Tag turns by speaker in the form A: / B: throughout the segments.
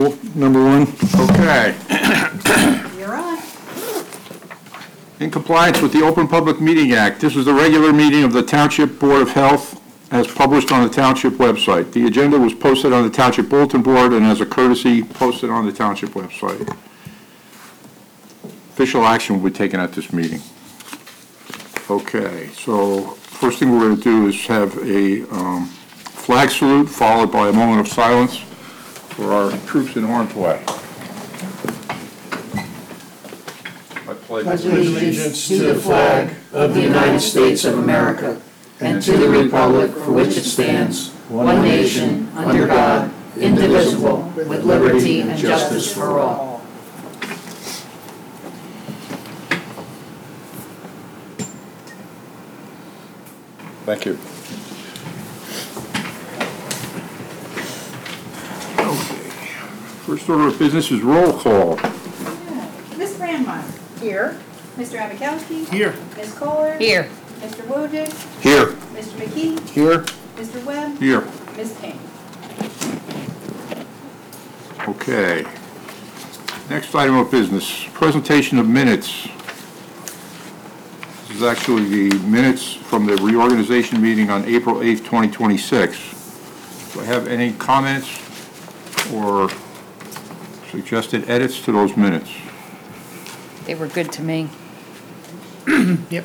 A: Number one.
B: Okay.
C: You're on.
B: In compliance with the Open Public Meeting Act, this is the regular meeting of the Township Board of Health as published on the Township website. The agenda was posted on the Township Bulletin Board and as a courtesy posted on the Township website. Official action will be taken at this meeting. Okay, so first thing we're going to do is have a flag salute followed by a moment of silence for our troops in harm's way. I pledge
D: allegiance to the flag of the United States of America and to the republic for which it stands, one nation, under God, indivisible, with liberty and justice for all.
B: Thank you. First order of business is roll call.
C: Ms. Brandmeyer. Here. Mr. Abakowski.
D: Here.
C: Ms. Kohler.
E: Here.
C: Mr. Wojcik.
B: Here.
C: Mr. McKee.
B: Here.
C: Mr. Webb.
B: Here.
C: Ms. Payne.
B: Okay. Next item of business, presentation of minutes. This is actually the minutes from the reorganization meeting on April 8th, 2026. Do I have any comments or suggested edits to those minutes?
E: They were good to me.
D: Yep.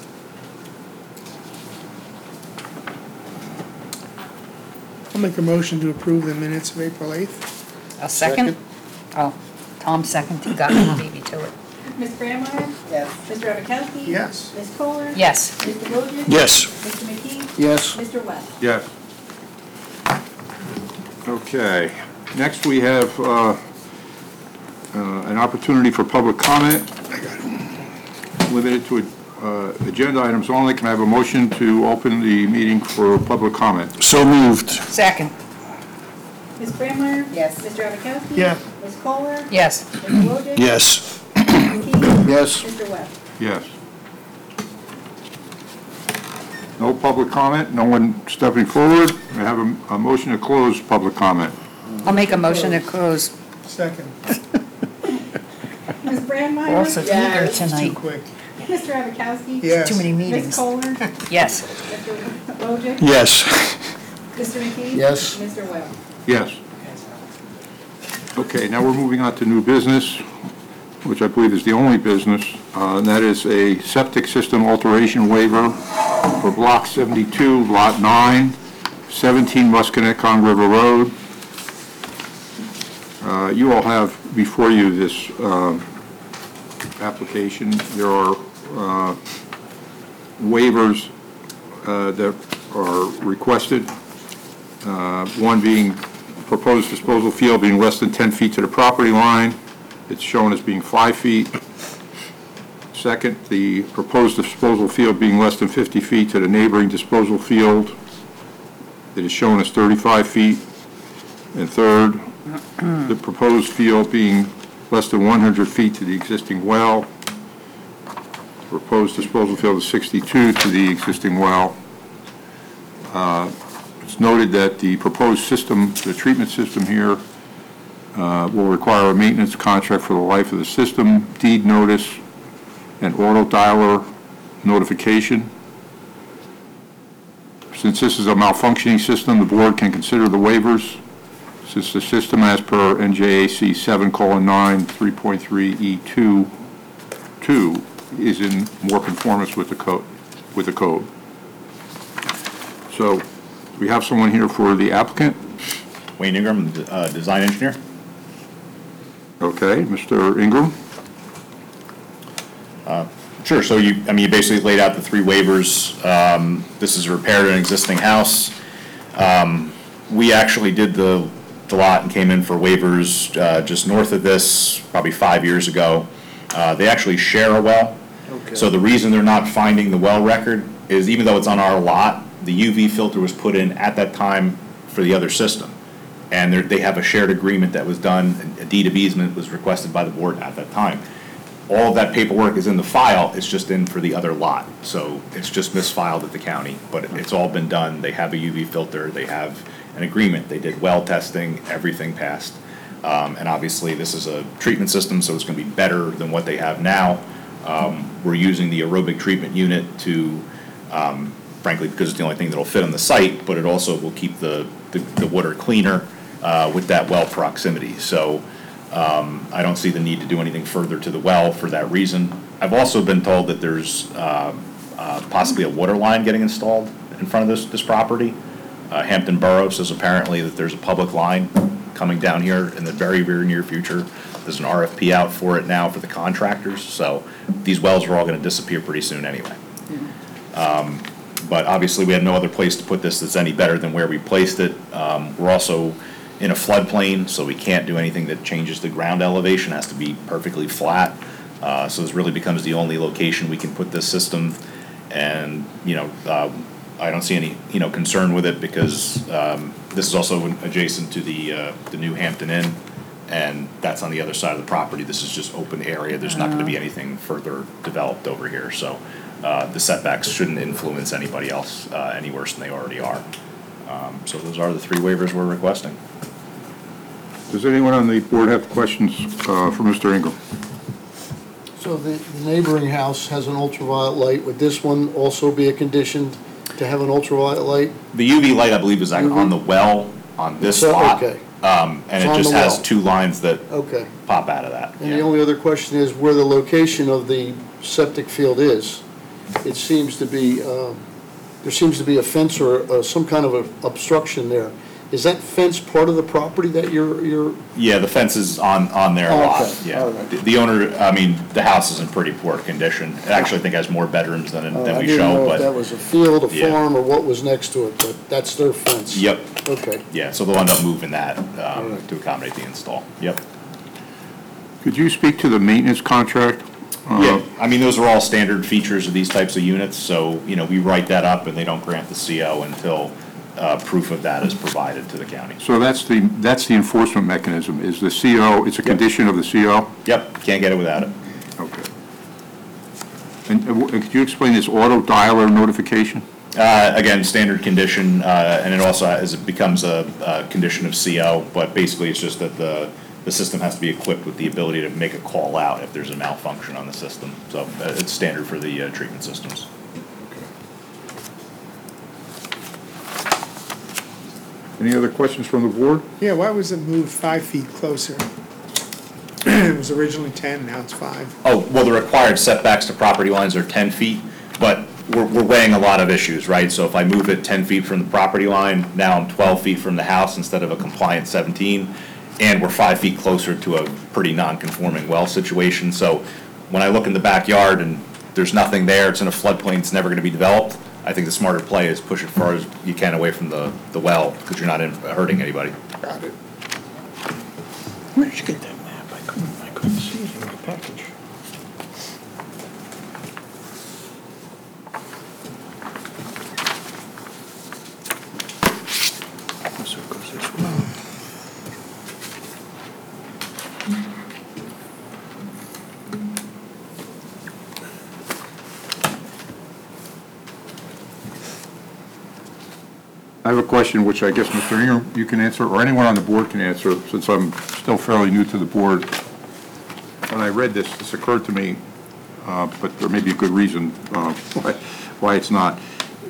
D: I'll make a motion to approve the minutes of April 8th.
E: A second? Oh, Tom second, he got me, beat me to it.
C: Ms. Brandmeyer. Yes. Mr. Abakowski.
D: Yes.
C: Ms. Kohler.
E: Yes.
C: Mr. Wojcik.
B: Yes.
C: Mr. McKee.
D: Yes.
C: Mr. Webb.
B: Yes. Okay. Next, we have an opportunity for public comment. Limited to agenda items only. Can I have a motion to open the meeting for public comment?
A: So moved.
E: Second.
C: Ms. Brandmeyer. Yes. Mr. Abakowski.
D: Yeah.
C: Ms. Kohler.
E: Yes.
C: Mr. Wojcik.
A: Yes.
C: Mr. McKee.
A: Yes.
C: Mr. Webb.
B: Yes. No public comment? No one stepping forward? I have a motion to close public comment.
E: I'll make a motion to close.
D: Second.
C: Ms. Brandmeyer.
E: Also eager
D: Too
E: tonight.
D: quick.
C: Mr. Abakowski.
D: Yes.
E: Too many
C: Ms.
E: meetings.
C: Kohler.
E: Yes.
C: Mr. Wojcik.
A: Yes.
C: Mr. McKee.
D: Yes.
C: Mr. Webb.
B: Yes. Okay, now we're moving on to new business, which I believe is the only business, and that is a septic system alteration waiver for Block 72, Lot 9, 17 Musconetcong River Road. You all have before you this application. There are waivers that are requested, one being proposed disposal field being less than 10 feet to the property line. It's shown as being 5 feet. Second, the proposed disposal field being less than 50 feet to the neighboring disposal field. It is shown as 35 feet. And third, the proposed field being less than 100 feet to the existing well. The proposed disposal field is 62 to the existing well. It's noted that the proposed system, the treatment system here, will require a maintenance contract for the life of the system, deed notice, and auto dialer notification. Since this is a malfunctioning system, the board can consider the waivers. Since the system, as per NJAC 7:9 3.3E2 is in more conformance with the code. So we have someone here for the applicant.
F: Wayne Ingram, design engineer.
B: Okay, Mr. Ingram.
F: Sure. So you basically laid out the three waivers. This is repaired an existing house. We actually did the lot and came in for waivers just north of this, probably 5 years ago. They actually share a well. Okay. So the reason they're not finding the well record is even though it's on our lot, the UV filter was put in at that time for the other system. And they have a shared agreement that was done, a deed of easement was requested by the board at that time. All of that paperwork is in the file, it's just in for the other lot. So it's just misfiled at the county, but it's all been done. They have a UV filter, they have an agreement, they did well testing, everything passed. And obviously, this is a treatment system, so it's going to be better than what they have now. We're using the aerobic treatment unit to, frankly, because it's the only thing that'll fit on the site, but it also will keep the water cleaner with that well proximity. So I don't see the need to do anything further to the well for that reason. I've also been told that there's possibly a water line getting installed in front of this property. Hampton Borough says apparently that there's a public line coming down here in the very, very near future. There's an RFP out for it now for the contractors, so these wells are all gonna disappear pretty soon anyway. But obviously, we had no other place to put this that's any better than where we placed it. We're also in a floodplain, so we can't do anything that changes the ground elevation, it has to be perfectly flat. So this really becomes the only location we can put this system. And, I don't see any, concern with it because this is also adjacent to the new Hampton Inn, and that's on the other side of the property. This is just open area. There's not going to be anything further developed over here. So the setbacks shouldn't influence anybody else any worse than they already are. So those are the 3 waivers we're requesting.
B: Does anyone on the board have questions for Mr. Ingram?
A: So the neighboring house has an ultraviolet light. Would this one also be a condition to have an ultraviolet light?
F: The UV light, I believe, is on the well on this
A: So,
F: lot.
A: okay.
F: And
A: It's
F: it
A: on
F: just
A: the
F: has
A: well.
F: 2 lines that
A: Okay.
F: pop out of that.
A: And
F: Yeah.
A: the only other question is where the location of the septic field is. It seems to be, there seems to be a fence or some kind of a obstruction there. Is that fence part of the property that you're,
F: Yeah, the fence is on their
A: Oh,
F: lot,
A: okay.
F: yeah.
A: All right.
F: The owner, the house is in pretty poor condition. It actually, I think, has more bedrooms than
A: I
F: we
A: didn't
F: show,
A: know if that
F: but,
A: was a field, a
F: Yeah.
A: farm, or what was next to it, but that's their fence?
F: yep,
A: Okay.
F: yeah, so they'll end up moving that
A: right.
F: to accommodate the install, yep.
B: Could you speak to the maintenance contract?
F: Yeah, those are all standard features of these types of units, so, we write that up and they don't grant the CO until proof of that is provided to the county.
B: So that's the enforcement mechanism, is the CO, it's a condition of the CO?
F: Yep, can't get it without it.
B: Okay. And could you explain this auto dialer notification?
F: Again, standard condition, and it also becomes a condition of CO, but basically it's just that the system has to be equipped with the ability to make a call out if there's a malfunction on the system. So it's standard for the treatment systems.
B: Any other questions from the board?
G: Yeah, why was it moved 5 feet closer? It was originally 10, now it's 5.
F: Oh, well, the required setbacks to property lines are 10 feet, but we're weighing a lot of issues, right? So if I move it 10 feet from the property line, now I'm 12 feet from the house instead of a compliant 17, and we're 5 feet closer to a pretty non-conforming well situation. So when I look in the backyard and there's nothing there, it's in a floodplain, it's never gonna be developed, I think the smarter play is push it far as you can away from the well, because you're not hurting anybody.
G: Got it.
H: Where did you get that map? I couldn't see it in my package. So it goes this way.
B: I have a question which I guess Mr. Ingram, you can answer, or anyone on the board can answer, since I'm still fairly new to the board. When I read this occurred to me, but there may be a good reason why it's not.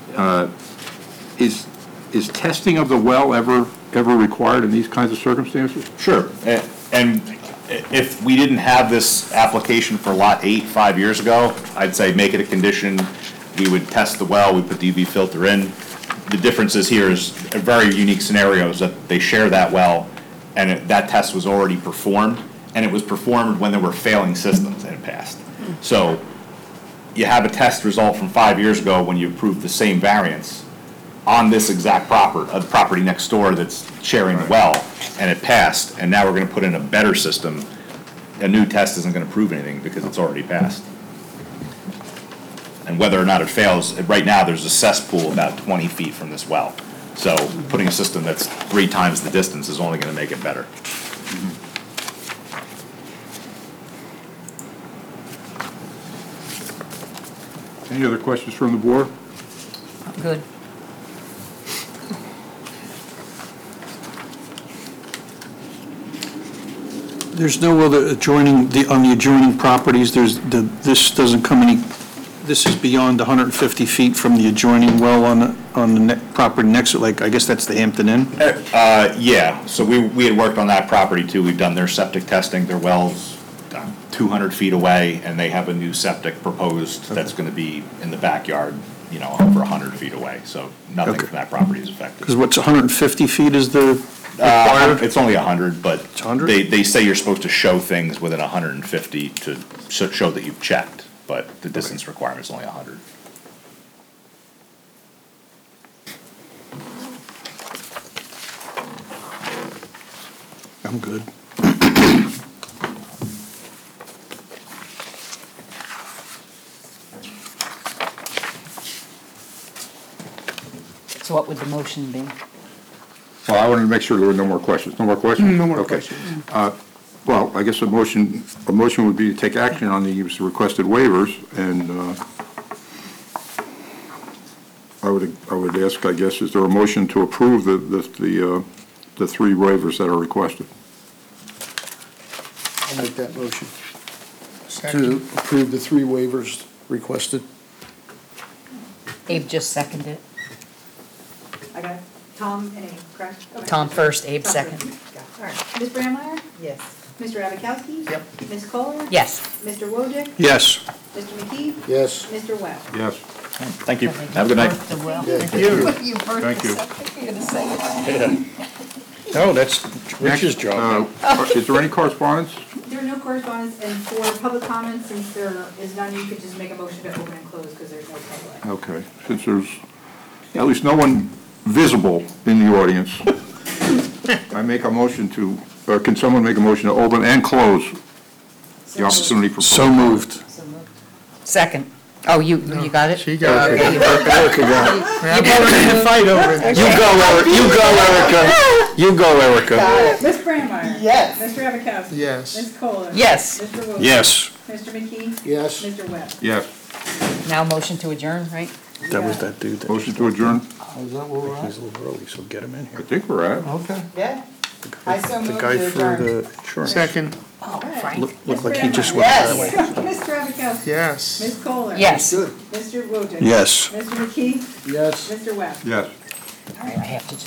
B: Is testing of the well ever required in these kinds of circumstances?
F: Sure, and if we didn't have this application for Lot 8 5 years ago, I'd say make it a condition, we would test the well, we put the UV filter in. The difference is here is a very unique scenario is that they share that well, and that test was already performed, and it was performed when there were failing systems and it passed. So you have a test result from 5 years ago when you approved the same variance on this exact property next door that's sharing the well, and it passed, and now we're gonna put in a better system. A new test isn't gonna prove anything because it's already passed. And whether or not it fails, right now, there's a cesspool about 20 feet from this well. So putting a system that's 3 times the distance is only gonna make it better.
B: Any other questions from the board?
E: Good.
H: There's no other adjoining, on the adjoining properties, this doesn't come this is beyond 150 feet from the adjoining well on the property next to, like, I guess that's the Hampton Inn?
F: Yeah, so we had worked on that property too. We've done their septic testing, their well's 200 feet away, and they have a new septic proposed that's gonna be in the backyard, over 100 feet away, so nothing
H: Okay.
F: from that property is affected.
H: Because what's 150 feet is the required?
F: It's only 100, but
H: It's 100?
F: they say you're supposed to show things within 150 to show that you've checked, but the distance requirement's only 100.
H: I'm good.
E: So what would the motion be?
B: Well, I wanted to make sure there were no more questions. No more questions?
G: No more
B: Okay.
G: questions.
B: Well, I guess a motion would be to take action on these requested waivers, and I would ask, I guess, is there a motion to approve the three waivers that are requested?
A: I'll make that motion to
G: Second.
A: approve the three waivers requested.
E: Abe just seconded it.
C: I got Tom and Abe, correct? Okay.
E: Tom first, Abe
C: Tom
E: second.
C: first. All right. Ms. Brandmeier?
D: Yes.
C: Mr. Abakowski?
G: Yep.
C: Ms. Kohler?
E: Yes.
C: Mr. Wojcik?
H: Yes.
C: Mr. McKee?
A: Yes.
C: Mr. Webb?
B: Yes.
F: Thank you. Have a good night.
B: Thank you.
H: No, that's Rich's job.
B: Is there any correspondence?
C: There are no correspondence, and for public comments, since there is none, you could just make a motion to open and close because there's no public.
B: Okay, since there's at least no one visible in the audience, I make a motion to, can someone make a motion to open and close the opportunity for public?
H: So moved.
E: Second. Oh, you got it?
G: She got it.
H: Erica got it.
G: I'm going to fight over it.
H: You go, Erica. You go, Erica.
C: Ms. Brandmeier?
D: Yes.
C: Mr. Abakowski?
G: Yes.
C: Ms. Kohler?
E: Yes.
C: Mr. Wojcik?
H: Yes.
C: Mr. McKee?
A: Yes.
C: Mr. Webb?
B: Yes.
E: Now motion to adjourn, right?
H: That was that dude. that-
B: Motion to adjourn?
H: He's a little early, so get him in
B: I
H: here.
B: think we're at.
A: Okay.
D: Yeah. I so
H: The
D: moved
H: guy
D: to
H: for
D: adjourn.
H: the insurance.
G: Second.
E: Oh, Frank.
H: Looked like he just went
D: Yes.
H: that way.
C: Mr. Abakowski?
G: Yes.
C: Ms. Kohler?
E: Yes. All
A: Good.
C: Mr. Wojcik?
H: Yes.
C: Mr. McKee?
A: Yes.
C: Mr. Webb?
B: Yes.
E: right, I have to